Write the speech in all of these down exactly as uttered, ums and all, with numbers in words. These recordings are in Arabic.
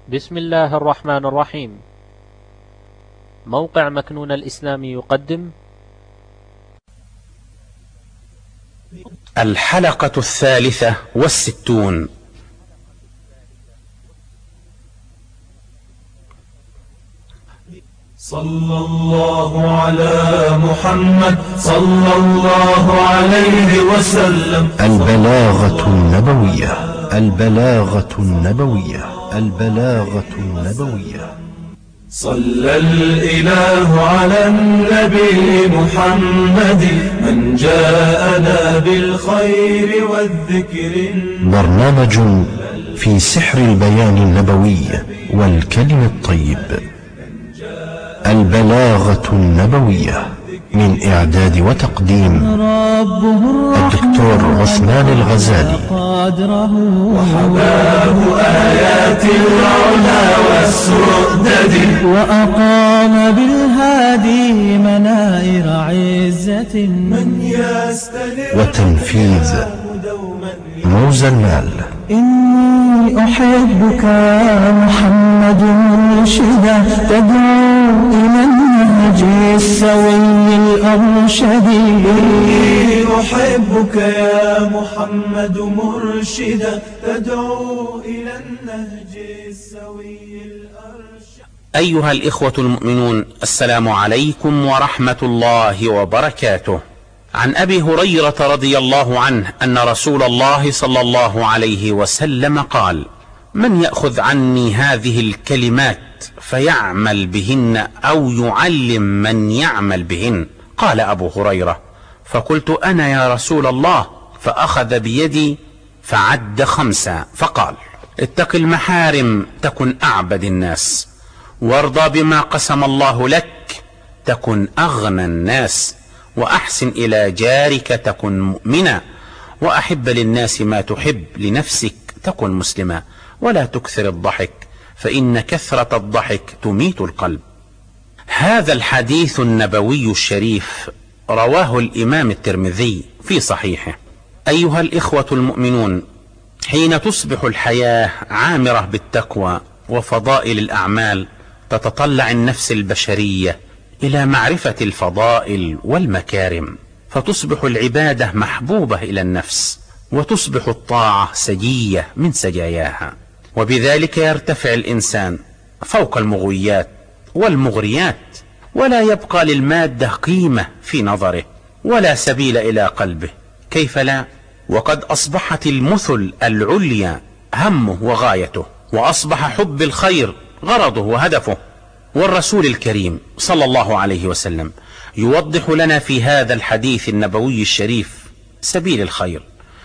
بسم الله الرحمن الرحيم. موقع مكنون الإسلامي يقدم الحلقة الثالثة والستون. صلى الله على محمد صلى الله عليه وسلم. البلاغة النبوية البلاغة النبوية البلاغة النبوية. صلى الإله على النبي محمد من جاءنا بالخير والذكر. برنامج في سحر البيان النبوي والكلم الطيب. البلاغة النبوية من إعداد وتقديم الدكتور عثمان الغزالي. وحباه آيات العلا والسؤدد، وأقام بالهادي منائر عزة من يستنر وتنفيذ موزى المال. إني أحبك يا محمد مرشدا تدعو إلى النهج السوي الأرشد. إني أحبك يا محمد مرشدا تدعو إلى النهج السوي الأرشد. أيها الإخوة المؤمنون، السلام عليكم ورحمة الله وبركاته. عن أبي هريرة رضي الله عنه أن رسول الله صلى الله عليه وسلم قال: من يأخذ عني هذه الكلمات فيعمل بهن أو يعلم من يعمل بهن؟ قال أبو هريرة: فقلت أنا يا رسول الله. فأخذ بيدي فعد خمسة فقال: اتق المحارم تكن أعبد الناس، وارضى بما قسم الله لك تكن أغنى الناس، وأحسن إلى جارك تكن مؤمنا، وأحب للناس ما تحب لنفسك تكن مسلما، ولا تكثر الضحك فإن كثرة الضحك تميت القلب. هذا الحديث النبوي الشريف رواه الإمام الترمذي في صحيحه. أيها الإخوة المؤمنون، حين تصبح الحياة عامرة بالتقوى وفضائل الأعمال تتطلع النفس البشرية إلى معرفة الفضائل والمكارم، فتصبح العبادة محبوبة إلى النفس، وتصبح الطاعة سجية من سجاياها، وبذلك يرتفع الإنسان فوق المغويات والمغريات، ولا يبقى للمادة قيمة في نظره ولا سبيل إلى قلبه. كيف لا؟ وقد أصبحت المثل العليا همه وغايته، وأصبح حب الخير غرضه وهدفه. والرسول الكريم صلى الله عليه وسلم يوضح لنا في هذا الحديث النبوي الشريف سبيل الخير،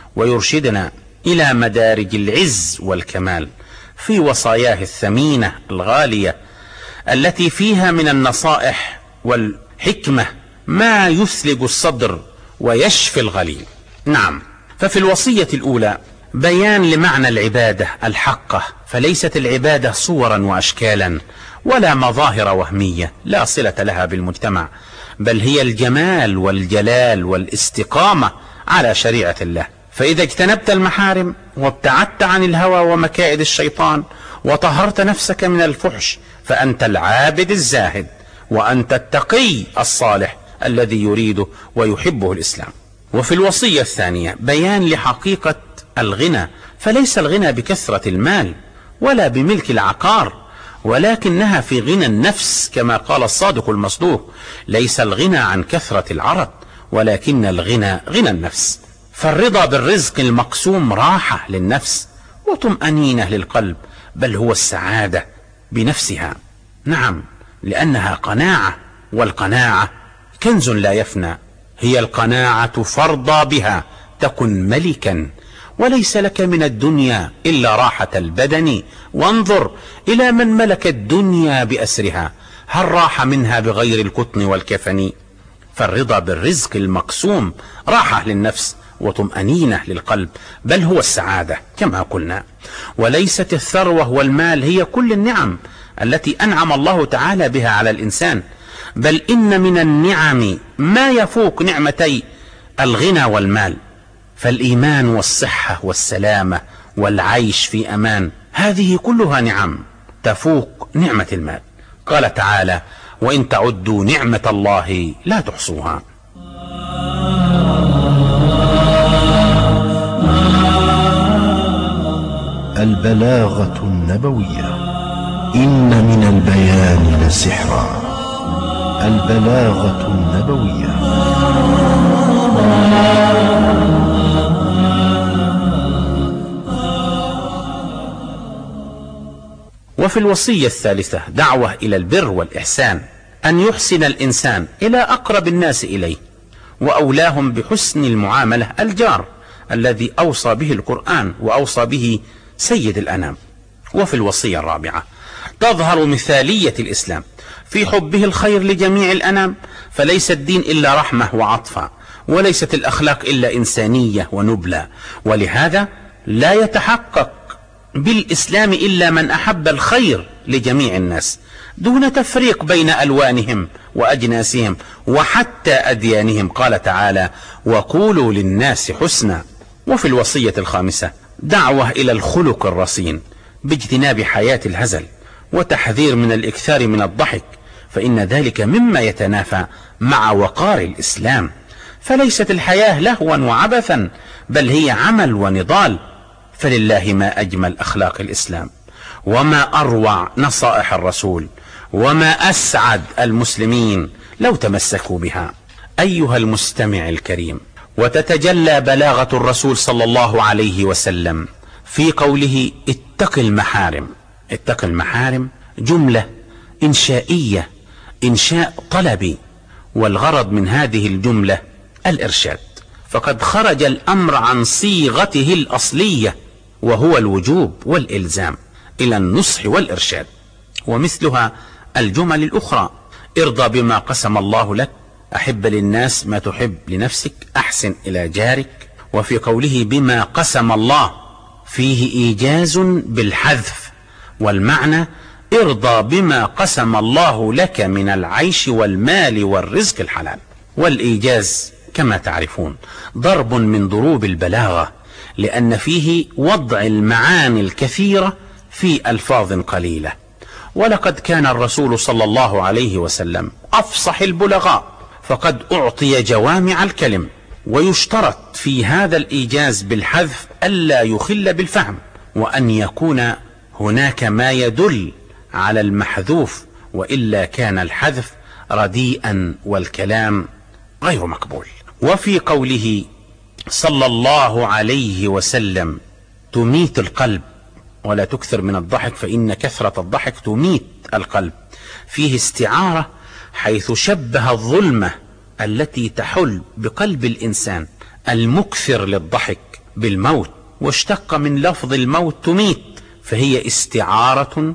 ويرشدنا إلى مدارج العز والكمال في وصاياه الثمينة الغالية التي فيها من النصائح والحكمة ما يثلج الصدر ويشفي الغليل. نعم، ففي الوصية الأولى بيان لمعنى العبادة الحقة، فليست العبادة صورا وأشكالا ولا مظاهر وهمية لا صلة لها بالمجتمع، بل هي الجمال والجلال والاستقامة على شريعة الله. فإذا اجتنبت المحارم وابتعدت عن الهوى ومكائد الشيطان وطهرت نفسك من الفحش فأنت العابد الزاهد، وأنت التقي الصالح الذي يريده ويحبه الإسلام. وفي الوصية الثانية بيان لحقيقة الغنى، فليس الغنى بكثرة المال ولا بملك العقار، ولكنها في غنى النفس، كما قال الصادق المصدوق: ليس الغنى عن كثرة العرض ولكن الغنى غنى النفس. فالرضا بالرزق المقسوم راحة للنفس وطمأنينة للقلب، بل هو السعادة بنفسها. نعم، لأنها قناعة، والقناعة كنز لا يفنى. هي القناعة فارضى بها تكن ملكا، وليس لك من الدنيا إلا راحة البدن، وانظر إلى من ملك الدنيا بأسرها، هل راح منها بغير القطن والكفن؟ فالرضا بالرزق المقسوم راحة للنفس وطمأنينة للقلب، بل هو السعادة كما قلنا. وليست الثروة والمال هي كل النعم التي أنعم الله تعالى بها على الإنسان، بل إن من النعم ما يفوق نعمتي الغنى والمال. فالإيمان والصحة والسلامة والعيش في أمان، هذه كلها نعم، تفوق نعمة المال. قال تعالى: وإن تعدوا نعمة الله لا تحصوها. البلاغة النبوية. إن من البيان لسحرا. البلاغة النبوية. وفي الوصية الثالثة دعوة إلى البر والإحسان، أن يحسن الإنسان إلى أقرب الناس إليه، وأولاهم بحسن المعاملة الجار الذي أوصى به القرآن وأوصى به سيد الأنام. وفي الوصية الرابعة تظهر مثالية الإسلام في حبه الخير لجميع الأنام، فليس الدين إلا رحمة وعطفة، وليست الأخلاق إلا إنسانية ونبلة، ولهذا لا يتحقق بالإسلام إلا من أحب الخير لجميع الناس دون تفريق بين ألوانهم وأجناسهم وحتى أديانهم. قال تعالى: وقولوا للناس حسنا. وفي الوصية الخامسة دعوة إلى الخلق الرصين باجتناب حياة الهزل، وتحذير من الإكثار من الضحك، فإن ذلك مما يتنافى مع وقار الإسلام، فليست الحياة لهوا وعبثا، بل هي عمل ونضال. فلله ما أجمل أخلاق الإسلام، وما أروع نصائح الرسول، وما أسعد المسلمين لو تمسكوا بها. أيها المستمع الكريم، وتتجلى بلاغة الرسول صلى الله عليه وسلم في قوله: اتق المحارم. اتق المحارم جملة إنشائية، إنشاء طلبي، والغرض من هذه الجملة الإرشاد، فقد خرج الأمر عن صيغته الأصلية وهو الوجوب والإلزام إلى النصح والإرشاد. ومثلها الجمل الأخرى: ارضى بما قسم الله لك، أحب للناس ما تحب لنفسك، أحسن إلى جارك. وفي قوله بما قسم الله فيه إيجاز بالحذف، والمعنى ارضى بما قسم الله لك من العيش والمال والرزق الحلال. والإيجاز كما تعرفون ضرب من ضروب البلاغة، لأن فيه وضع المعاني الكثيرة في ألفاظ قليلة. ولقد كان الرسول صلى الله عليه وسلم أفصح البلغاء، فقد أعطي جوامع الكلم. ويشترط في هذا الإيجاز بالحذف ألا يخل بالفهم، وأن يكون هناك ما يدل على المحذوف، وإلا كان الحذف رديئا والكلام غير مقبول. وفي قوله صلى الله عليه وسلم: تميت القلب ولا تكثر من الضحك فإن كثرة الضحك تميت القلب، فيه استعارة، حيث شبه الظلمة التي تحل بقلب الإنسان المكثر للضحك بالموت، واشتق من لفظ الموت تميت، فهي استعارة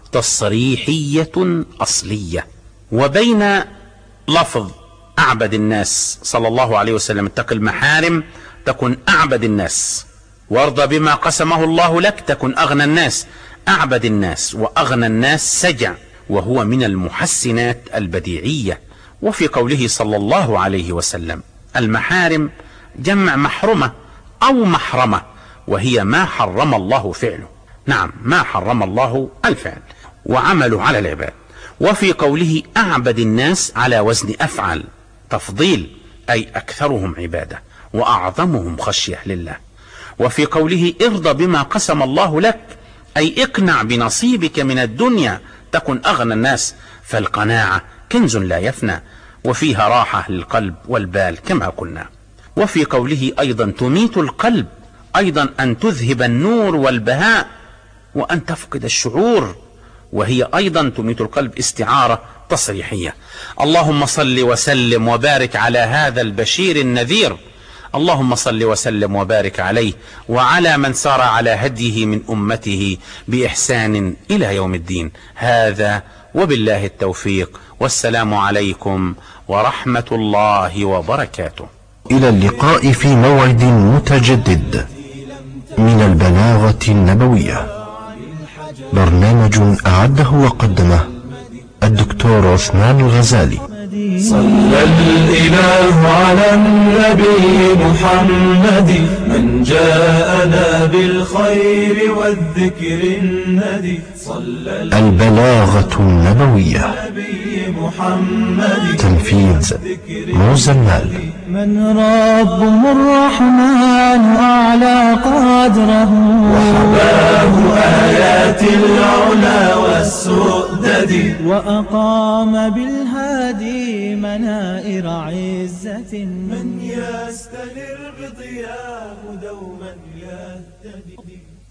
تصريحية أصلية. وبين لفظ أعبد الناس صلى الله عليه وسلم اتق المحارم تكن أعبد الناس، وارضى بما قسمه الله لك تكن أغنى الناس. أعبد الناس وأغنى الناس سجع، وهو من المحسنات البديعية. وفي قوله صلى الله عليه وسلم: المحارم جمع محرمة أو محرمة، وهي ما حرم الله فعله. نعم، ما حرم الله الفعل وعمله على العباد. وفي قوله أعبد الناس على وزن أفعل، تفضيل، أي أكثرهم عبادة وأعظمهم خشية لله. وفي قوله ارضى بما قسم الله لك، أي اقنع بنصيبك من الدنيا تكن أغنى الناس، فالقناعة كنز لا يفنى، وفيها راحة للقلب والبال كما قلنا. وفي قوله أيضا تميت القلب، أيضا أن تذهب النور والبهاء وأن تفقد الشعور، وهي أيضا تميت القلب استعارة تصريحية. اللهم صل وسلم وبارك على هذا البشير النذير، اللهم صل وسلم وبارك عليه وعلى من سار على هديه من أمته بإحسان إلى يوم الدين. هذا وبالله التوفيق، والسلام عليكم ورحمة الله وبركاته. إلى اللقاء في موعد متجدد من البلاغة النبوية، برنامج أعده وقدمه الدكتور عثمان الغزالي. صلى الإله على النبي محمد من جاءنا بالخير والذكر الندي. صلى البلاغة النبوية. محمد تنفيذ موزمال. من ربه الرحمن أعلى قدره وحباه آيات العلا والسؤدد وأقام بالهادي منائر عزة من يستنر بضياه دوما يهتدي.